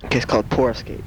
It's called Poor Escape.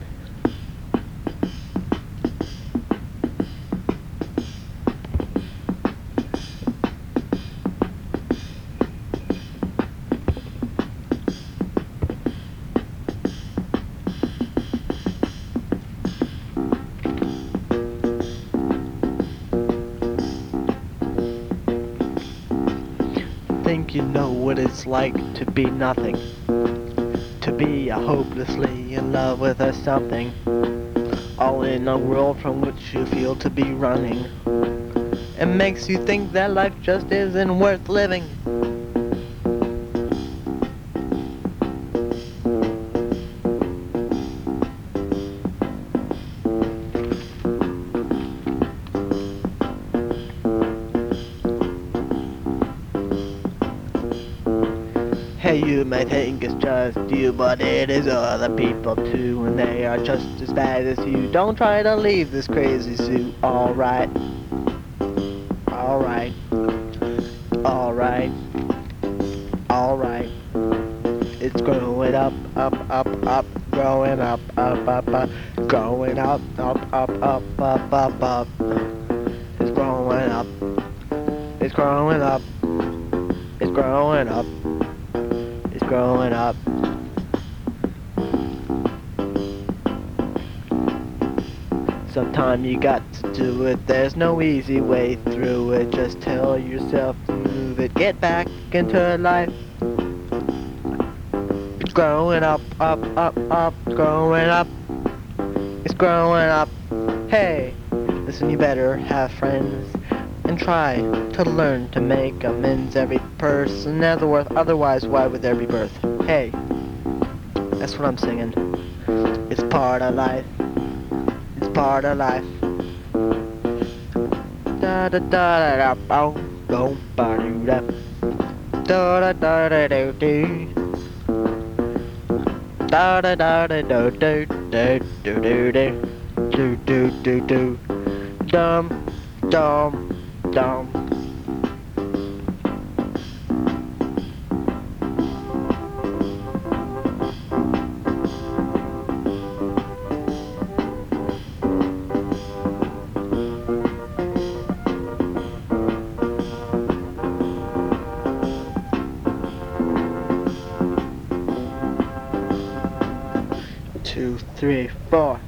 Think you know what it's like to be nothing, to be hopelessly in love with a something, all in a world from which you feel to be running. It makes you think that life just isn't worth living. Hey, you may think it's just you, but it is other people too, and they are just as bad as you. Don't try to leave this crazy zoo. Alright, alright, alright, alright. It's growing up, up, up, up, growing up, growing up, up, up, up, up, up, up. It's growing up, it's growing up, it's growing up, it's growing up. Sometime you got to do it, there's no easy way through it. Just tell yourself to move it, get back into life. It's growing up, up, up, up, growing up. It's growing up. Hey, listen, you better have friends and try to learn to make amends. Every person has a worth, otherwise why would there be birth? Hey, that's what I'm singing. It's part of life. It's part of life. Da da da da da boom ba doo da da da da da do da da da da do do do do do do do do do dum dum dum. 2, 3, 4.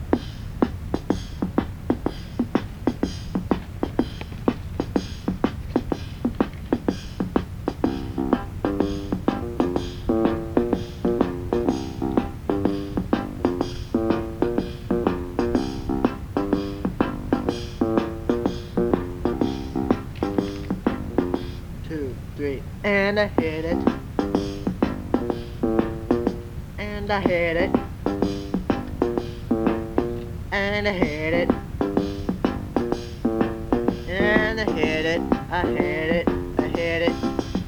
Two, three, and I hit it, and I hit it, and I hit it, and I hit it, I hit it, I hit it.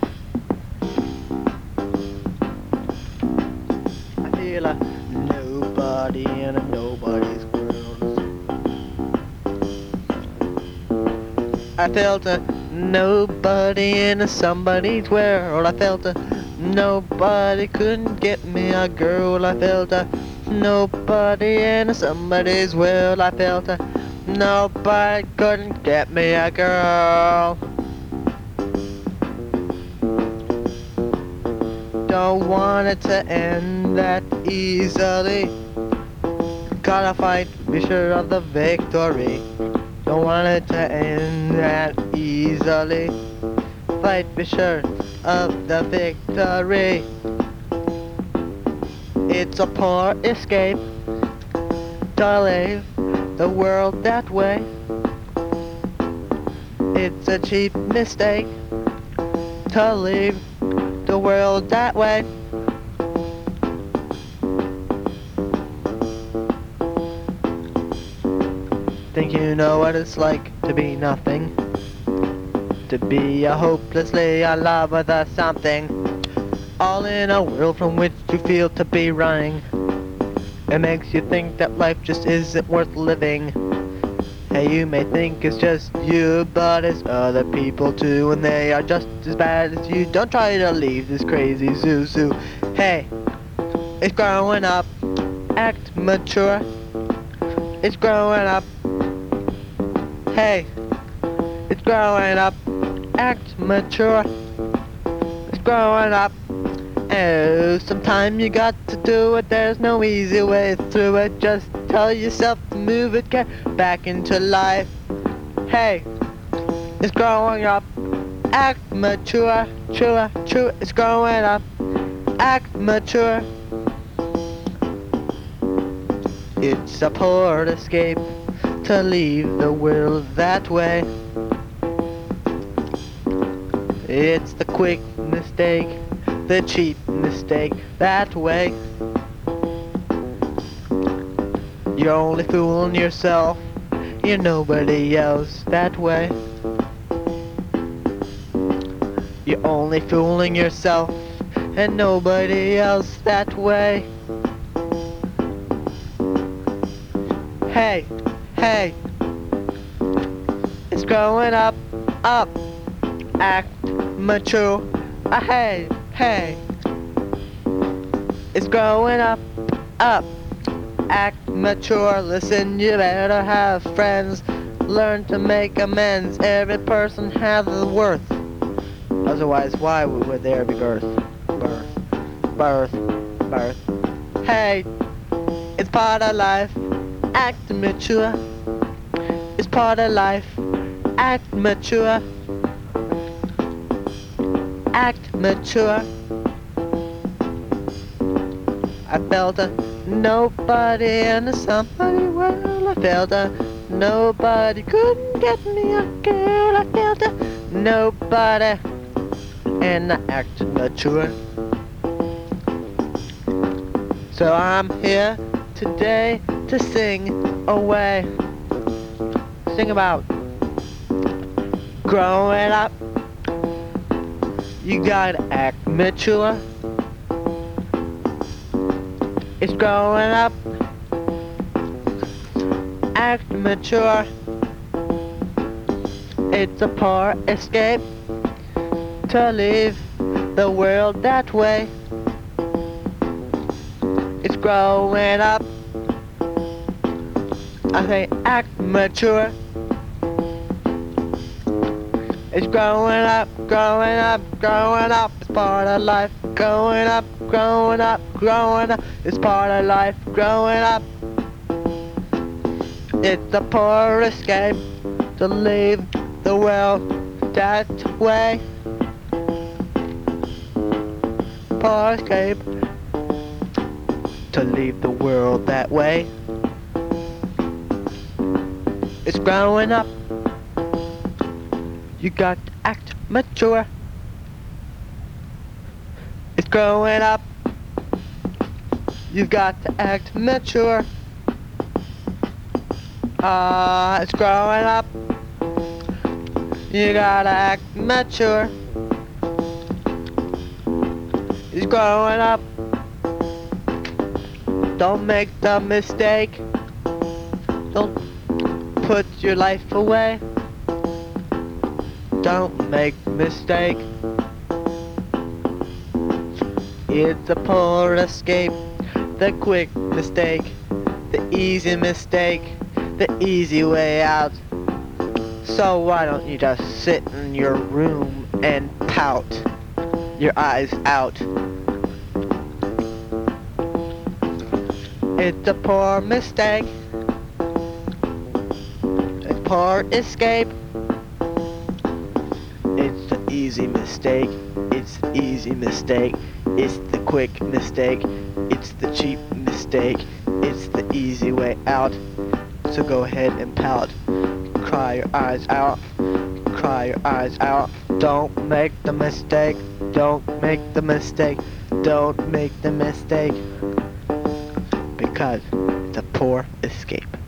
I feel a nobody in a nobody's world. I felt a nobody in a somebody's world. I felt a nobody couldn't get me a girl. I felt a nobody in a somebody's world. I felt a nobody couldn't get me a girl. Don't want it to end that easily. Gotta fight, be sure of the victory. Don't want it to end that easily. Fight, be sure of the victory. It's a poor escape to leave the world that way. It's a cheap mistake to leave the world that way. Think you know what it's like to be nothing, to be a hopelessly in love with a something, all in a world from which you feel to be running. It makes you think that life just isn't worth living. Hey, you may think it's just you, but it's other people too, and they are just as bad as you. Don't try to leave this crazy zoo. Hey, it's growing up, act mature. It's growing up. Hey, it's growing up. Act mature. It's growing up. Oh, sometime you got to do it. There's no easy way through it. Just tell yourself to move it, get back into life. Hey, it's growing up. Act mature, true, it's growing up. Act mature. It's a poor escape to leave the world that way. It's the quick mistake, the cheap mistake that way. You're only fooling yourself, you're nobody else that way. You're only fooling yourself and nobody else that way. Hey, hey, it's growing up, up, act mature. Hey, hey, it's growing up, act mature. Listen, you better have friends, learn to make amends. Every person has a worth. Otherwise, why would there be birth? Birth. Hey, it's part of life. Act mature. It's part of life. Act mature. Act mature. I felt a nobody in a somebody world. I felt a nobody couldn't get me a girl. I felt a nobody. And I act mature. So I'm here today to sing away. Sing about growing up. You gotta act mature. It's growing up. Act mature. It's a poor escape to leave the world that way. It's growing up. I say act mature. It's growing up. It's part of life. Growing up. It's part of life. Growing up. It's a poor escape to leave the world that way. Poor escape to leave the world that way. It's growing up. You got to act mature. It's growing up. You've got to act mature. It's growing up. You gotta act mature. It's growing up. Don't make the mistake. Don't put your life away. Don't make the mistake. It's a poor escape, the quick mistake, the easy mistake, the easy way out. So why don't you just sit in your room and pout, your eyes out? It's a poor mistake, a poor escape. It's the easy mistake, it's the easy mistake, it's the quick mistake, it's the cheap mistake, it's the easy way out. So go ahead and pout, cry your eyes out, cry your eyes out. Don't make the mistake, don't make the mistake, don't make the mistake, because it's a poor escape.